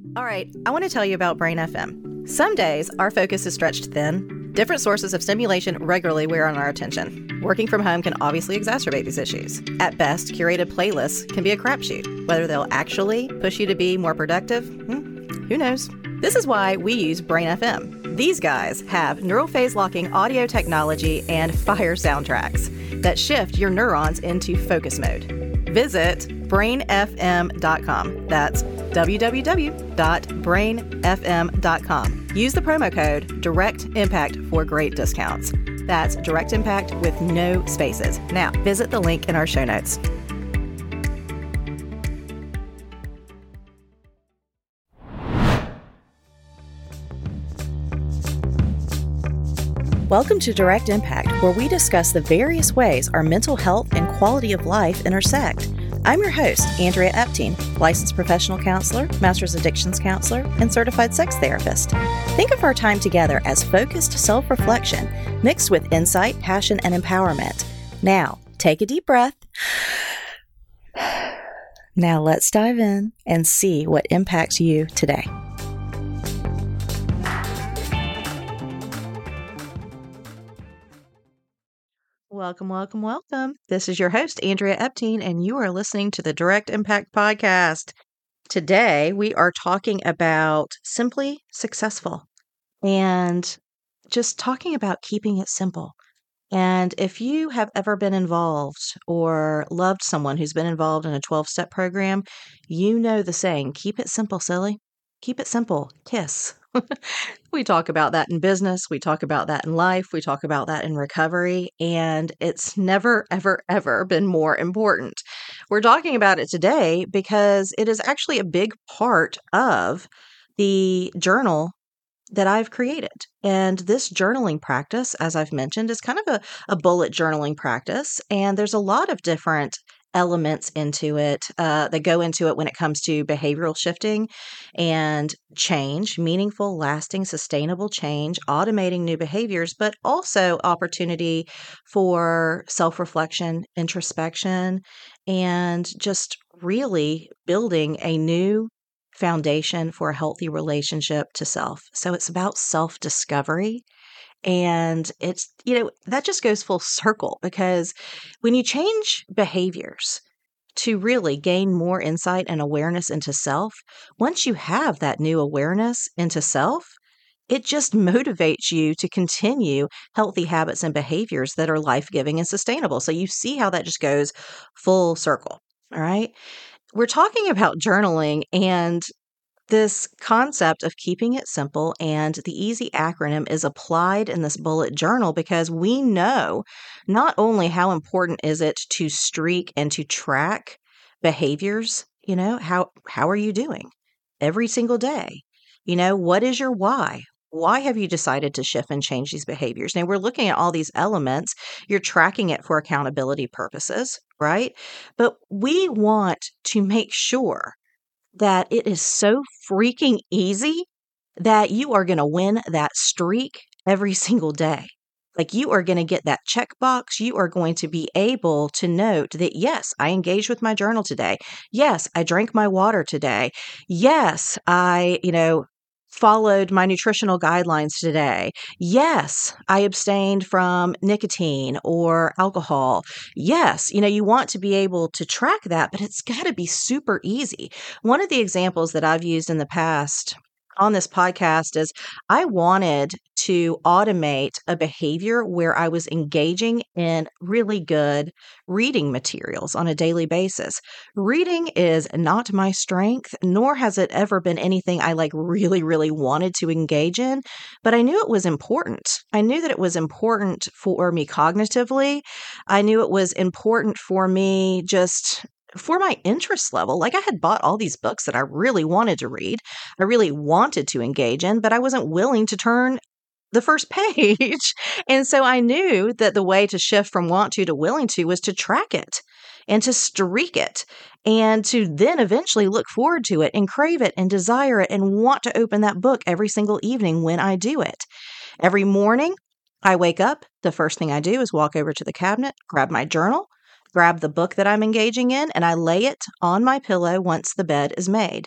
All right, I want to tell you about Brain FM. Some days, our focus is stretched thin. Different sources of stimulation regularly wear on our attention. Working from home can obviously exacerbate these issues. At best, curated playlists can be a crapshoot. Whether they'll actually push you to be more productive, who knows? This is why we use Brain FM. These guys have neural phase locking audio technology and fire soundtracks that shift your neurons into focus mode. Visit brainfm.com. That's www.brainfm.com. Use the promo code Direct Impact for great discounts. That's Direct Impact with no spaces. Now, visit the link in our show notes. Welcome to Direct Impact, where we discuss the various ways our mental health and quality of life intersect. I'm your host, Andrea Epting, licensed professional counselor, master's addictions counselor, and certified sex therapist. Think of our time together as focused self-reflection mixed with insight, passion, and empowerment. Now, take a deep breath. Now let's dive in and see what impacts you today. Welcome, welcome, welcome. This is your host, Andrea Epting, and you are listening to the Direct Impact Podcast. Today, we are talking about simply successful and just talking about keeping it simple. And if you have ever been involved or loved someone who's been involved in a 12-step program, you know the saying, keep it simple, silly. Keep it simple. Kiss. We talk about that in business. We talk about that in life. We talk about that in recovery. And it's never, ever, ever been more important. We're talking about it today because it is actually a big part of the journal that I've created. And this journaling practice, as I've mentioned, is kind of a bullet journaling practice. And there's a lot of different elements into it that go into it when it comes to behavioral shifting and change, meaningful, lasting, sustainable change, automating new behaviors, but also opportunity for self-reflection, introspection, and just really building a new foundation for a healthy relationship to self. So it's about self-discovery. And it's, that just goes full circle because when you change behaviors to really gain more insight and awareness into self, once you have that new awareness into self, it just motivates you to continue healthy habits and behaviors that are life-giving and sustainable. So you see how that just goes full circle. All right. We're talking about journaling and this concept of keeping it simple, and the EASY acronym is applied in this bullet journal because we know not only how important is it to streak and to track behaviors, how are you doing every single day? What is your why? Why have you decided to shift and change these behaviors? Now, we're looking at all these elements. You're tracking it for accountability purposes, right? But we want to make sure that it is so freaking easy that you are going to win that streak every single day. Like you are going to get that checkbox. You are going to be able to note that, yes, I engaged with my journal today. Yes, I drank my water today. Yes, I, followed my nutritional guidelines today. Yes, I abstained from nicotine or alcohol. Yes, you want to be able to track that, but it's got to be super easy. One of the examples that I've used in the past on this podcast is I wanted to automate a behavior where I was engaging in really good reading materials on a daily basis. Reading is not my strength, nor has it ever been anything I really, really wanted to engage in, but I knew it was important. I knew that it was important for me cognitively. I knew it was important for me just for my interest level. Like I had bought all these books that I really wanted to read. I really wanted to engage in, but I wasn't willing to turn the first page. And so I knew that the way to shift from want to willing to was to track it and to streak it and to then eventually look forward to it and crave it and desire it and want to open that book every single evening when I do it. Every morning I wake up, the first thing I do is walk over to the cabinet, grab my journal, grab the book that I'm engaging in, and I lay it on my pillow once the bed is made.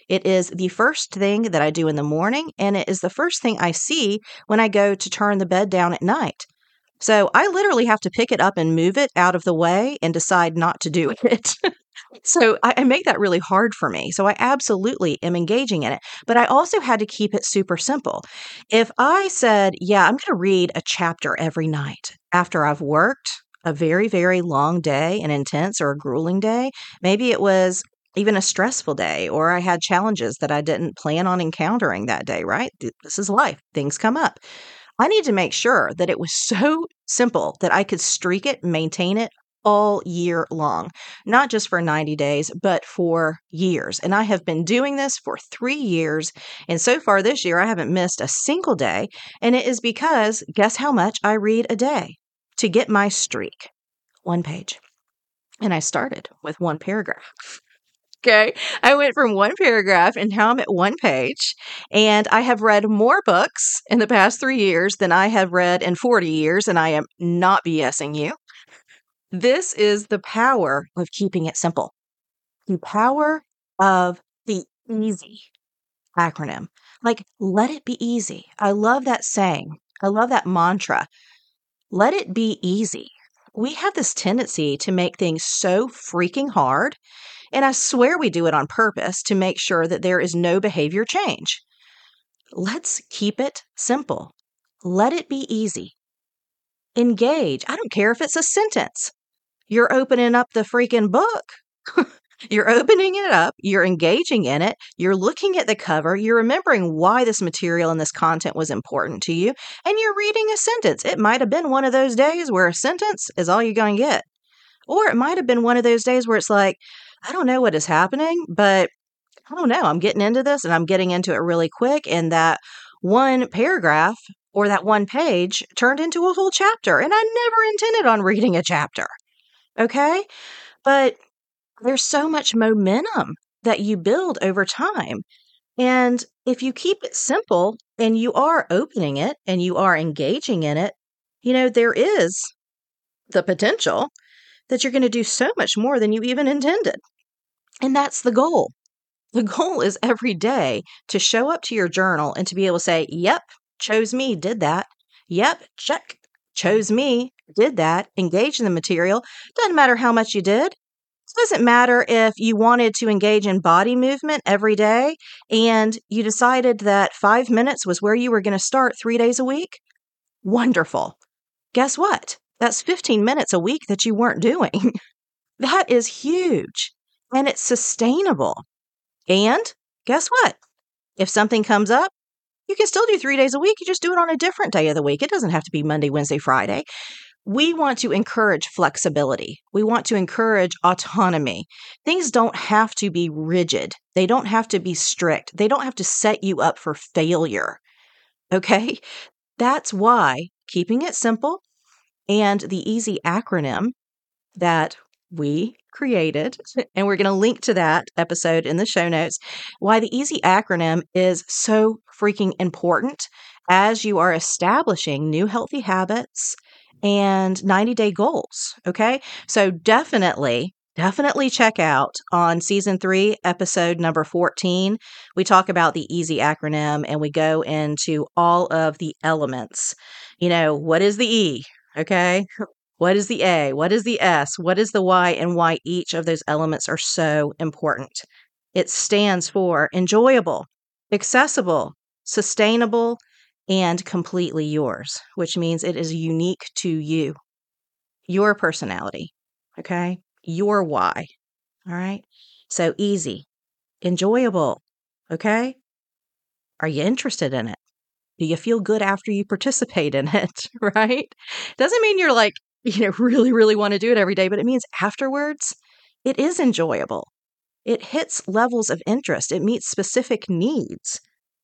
It is the first thing that I do in the morning, and it is the first thing I see when I go to turn the bed down at night. So I literally have to pick it up and move it out of the way and decide not to do it. So I make that really hard for me. So I absolutely am engaging in it. But I also had to keep it super simple. If I said, yeah, I'm going to read a chapter every night after I've worked a very, very long day, an intense or a grueling day, maybe it was even a stressful day, or I had challenges that I didn't plan on encountering that day, right? This is life. Things come up. I need to make sure that it was so simple that I could streak it, maintain it all year long, not just for 90 days, but for years. And I have been doing this for 3 years. And so far this year, I haven't missed a single day. And it is because guess how much I read a day to get my streak? 1 page. And I started with 1 paragraph. Okay. I went from 1 paragraph and now I'm at 1 page. And I have read more books in the past 3 years than I have read in 40 years. And I am not BSing you. This is the power of keeping it simple. The power of the easy acronym. Like, let it be easy. I love that saying. I love that mantra. Let it be easy. We have this tendency to make things so freaking hard. And I swear we do it on purpose to make sure that there is no behavior change. Let's keep it simple. Let it be easy. Engage. I don't care if it's a sentence. You're opening up the freaking book. You're opening it up. You're engaging in it. You're looking at the cover. You're remembering why this material and this content was important to you. And you're reading a sentence. It might have been one of those days where a sentence is all you're going to get. Or it might have been one of those days where it's like, I don't know what is happening, but I don't know. I'm getting into this and I'm getting into it really quick. And that 1 paragraph or that 1 page turned into a whole chapter. And I never intended on reading a chapter. Okay? But there's so much momentum that you build over time. And if you keep it simple and you are opening it and you are engaging in it, there is the potential that you're going to do so much more than you even intended. And that's the goal. The goal is every day to show up to your journal and to be able to say, yep, chose me, did that. Yep, check, chose me, did that. Engage in the material. Doesn't matter how much you did. It doesn't matter if you wanted to engage in body movement every day and you decided that 5 minutes was where you were going to start 3 days a week. Wonderful. Guess what? That's 15 minutes a week that you weren't doing. That is huge and it's sustainable. And guess what? If something comes up, you can still do 3 days a week. You just do it on a different day of the week. It doesn't have to be Monday, Wednesday, Friday. We want to encourage flexibility. We want to encourage autonomy. Things don't have to be rigid. They don't have to be strict. They don't have to set you up for failure. Okay? That's why keeping it simple and the easy acronym that we created, and we're going to link to that episode in the show notes, why the easy acronym is so freaking important as you are establishing new healthy habits and 90-day goals. Okay. So definitely check out on season 3, episode number 14. We talk about the easy acronym and we go into all of the elements. What is the E? Okay. What is the A? What is the S? What is the Y? And why each of those elements are so important. It stands for enjoyable, accessible, sustainable, and completely yours, which means it is unique to you, your personality, okay? Your why, all right? So easy, enjoyable, okay? Are you interested in it? Do you feel good after you participate in it, right? Doesn't mean you're like, really, really want to do it every day, but it means afterwards, it is enjoyable. It hits levels of interest. It meets specific needs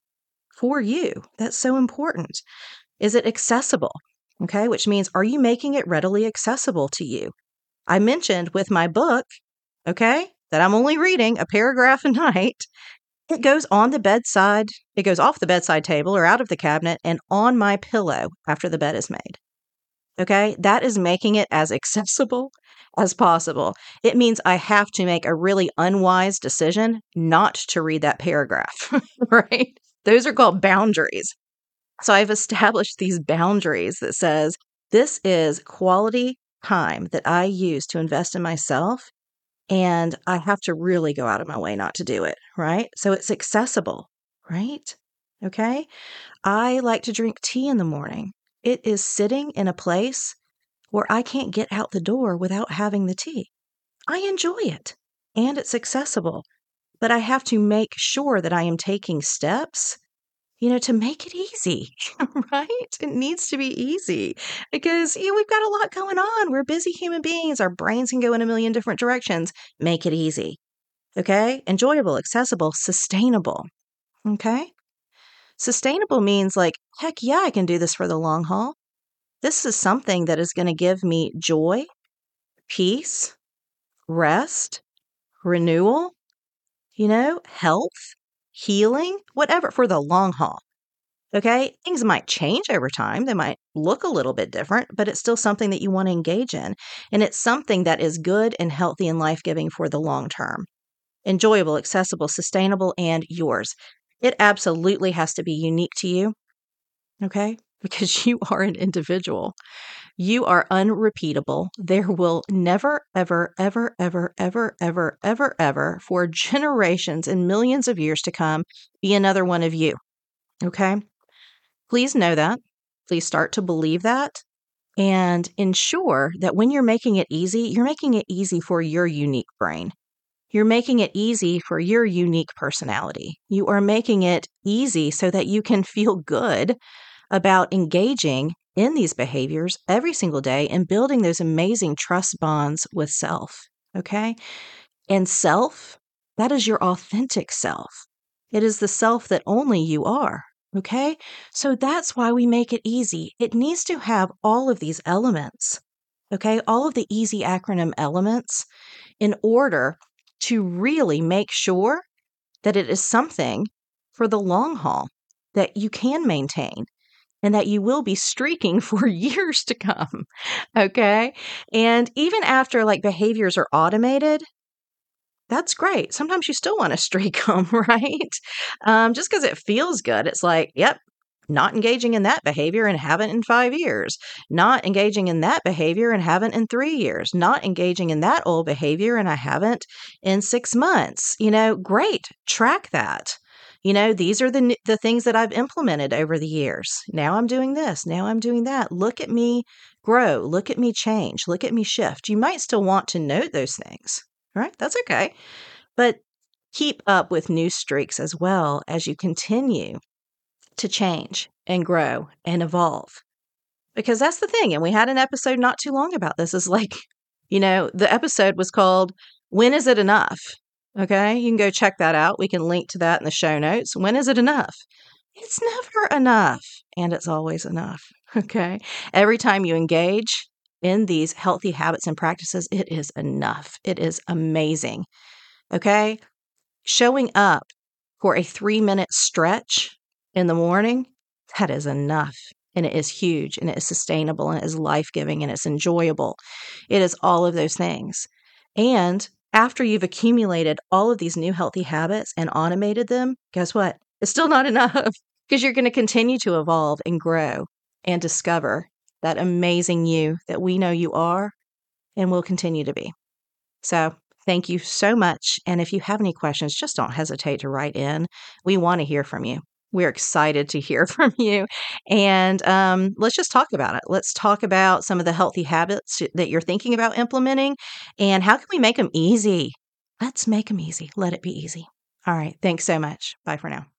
for you. That's so important. Is it accessible? Okay, which means are you making it readily accessible to you? I mentioned with my book, okay, that I'm only reading a paragraph a night. It goes on the bedside. It goes off the bedside table or out of the cabinet and on my pillow after the bed is made. Okay, that is making it as accessible as possible. It means I have to make a really unwise decision not to read that paragraph, right? Those are called boundaries. So I've established these boundaries that says this is quality time that I use to invest in myself, and I have to really go out of my way not to do it, right? So it's accessible, right? Okay. I like to drink tea in the morning. It is sitting in a place where I can't get out the door without having the tea. I enjoy it and it's accessible, but I have to make sure that I am taking steps, to make it easy, right? It needs to be easy because, we've got a lot going on. We're busy human beings. Our brains can go in a million different directions. Make it easy. Okay. Enjoyable, accessible, sustainable. Okay. Sustainable means like, heck yeah, I can do this for the long haul. This is something that is going to give me joy, peace, rest, renewal, health, healing, whatever for the long haul. Okay. Things might change over time. They might look a little bit different, but it's still something that you want to engage in. And it's something that is good and healthy and life-giving for the long term. Enjoyable, accessible, sustainable, and yours. It absolutely has to be unique to you. Okay. Because you are an individual. You are unrepeatable. There will never, ever, ever, ever, ever, ever, ever, ever, for generations and millions of years to come, be another one of you. Okay? Please know that. Please start to believe that and ensure that when you're making it easy for your unique brain. You're making it easy for your unique personality. You are making it easy so that you can feel good about engaging in these behaviors every single day and building those amazing trust bonds with self. Okay? And self, that is your authentic self. It is the self that only you are. Okay? So that's why we make it easy. It needs to have all of these elements. Okay? All of the easy acronym elements in order to really make sure that it is something for the long haul that you can maintain and that you will be streaking for years to come. Okay? And even after behaviors are automated, that's great. Sometimes you still want to streak them, right? Just because it feels good. It's like, yep, not engaging in that behavior and haven't in 5 years. Not engaging in that behavior and haven't in 3 years. Not engaging in that old behavior and I haven't in 6 months. Great. Track that. These are the things that I've implemented over the years. Now I'm doing this. Now I'm doing that. Look at me grow. Look at me change. Look at me shift. You might still want to note those things, right? That's okay. But keep up with new streaks as well as you continue to change and grow and evolve. Because that's the thing. And we had an episode not too long about this. Is the episode was called, When Is It Enough? Okay, you can go check that out. We can link to that in the show notes. When is it enough? It's never enough, and it's always enough. Okay, every time you engage in these healthy habits and practices, it is enough. It is amazing. Okay, showing up for a 3-minute stretch in the morning, that is enough. And it is huge, and it is sustainable, and it is life-giving, and it's enjoyable. It is all of those things. And after you've accumulated all of these new healthy habits and automated them, guess what? It's still not enough because you're going to continue to evolve and grow and discover that amazing you that we know you are and will continue to be. So thank you so much. And if you have any questions, just don't hesitate to write in. We want to hear from you. We're excited to hear from you. And let's just talk about it. Let's talk about some of the healthy habits that you're thinking about implementing and how can we make them easy? Let's make them easy. Let it be easy. All right. Thanks so much. Bye for now.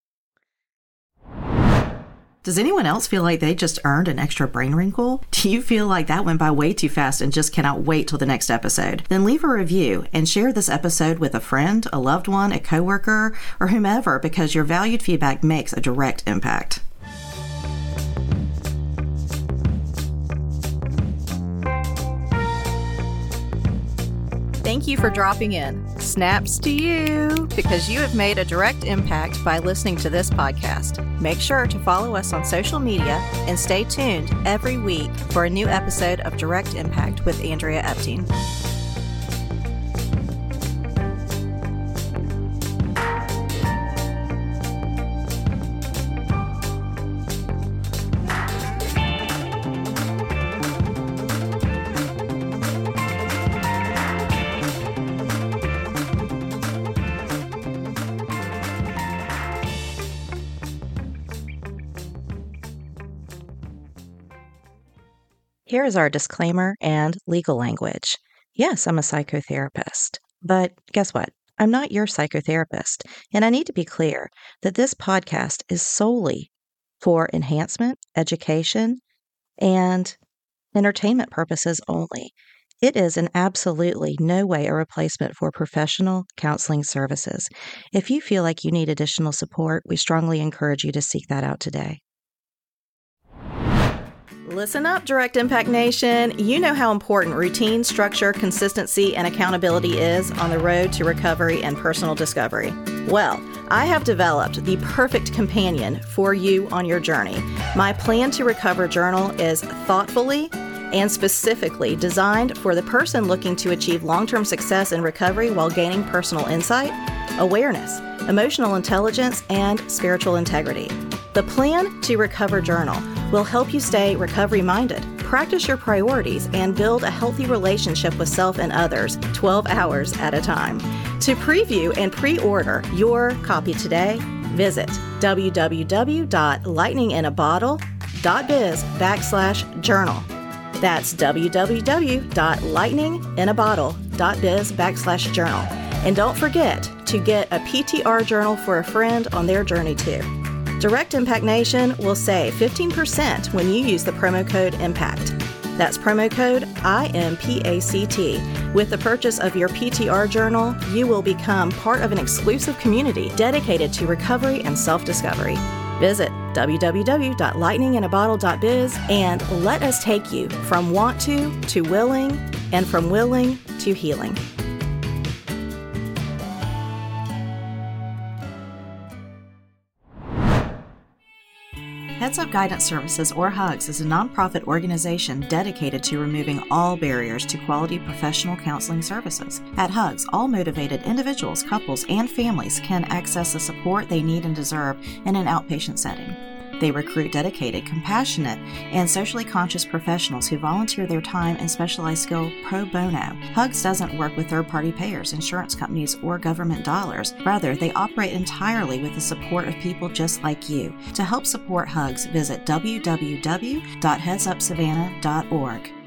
Does anyone else feel like they just earned an extra brain wrinkle? Do you feel like that went by way too fast and just cannot wait till the next episode? Then leave a review and share this episode with a friend, a loved one, a coworker, or whomever because your valued feedback makes a direct impact. Thank Thank you for dropping in. Snaps to you, because you have made a direct impact by listening to this podcast. Make sure to follow us on social media and stay tuned every week for a new episode of Direct Impact with Andrea Epting. Here is our disclaimer and legal language. Yes, I'm a psychotherapist, but guess what? I'm not your psychotherapist, and I need to be clear that this podcast is solely for enhancement, education, and entertainment purposes only. It is in absolutely no way a replacement for professional counseling services. If you feel like you need additional support, we strongly encourage you to seek that out today. Listen up, Direct Impact Nation. You know how important routine, structure, consistency, and accountability is on the road to recovery and personal discovery. Well, I have developed the perfect companion for you on your journey. My Plan to Recover journal is thoughtfully and specifically designed for the person looking to achieve long-term success in recovery while gaining personal insight, awareness, emotional intelligence, and spiritual integrity. The Plan to Recover journal will help you stay recovery-minded, practice your priorities, and build a healthy relationship with self and others 12 hours at a time. To preview and pre-order your copy today, visit www.lightninginabottle.biz/journal. That's www.lightninginabottle.biz/journal. And don't forget to get a PTR journal for a friend on their journey too. Direct Impact Nation will save 15% when you use the promo code IMPACT. That's promo code IMPACT. With the purchase of your PTR journal, you will become part of an exclusive community dedicated to recovery and self-discovery. Visit www.lightninginabottle.biz and let us take you from want to willing, and from willing to healing. Heads Up Guidance Services, or HUGS, is a nonprofit organization dedicated to removing all barriers to quality professional counseling services. At HUGS, all motivated individuals, couples, and families can access the support they need and deserve in an outpatient setting. They recruit dedicated, compassionate, and socially conscious professionals who volunteer their time and specialized skill pro bono. HUGS doesn't work with third-party payers, insurance companies, or government dollars. Rather, they operate entirely with the support of people just like you. To help support HUGS, visit www.headsupsavannah.org.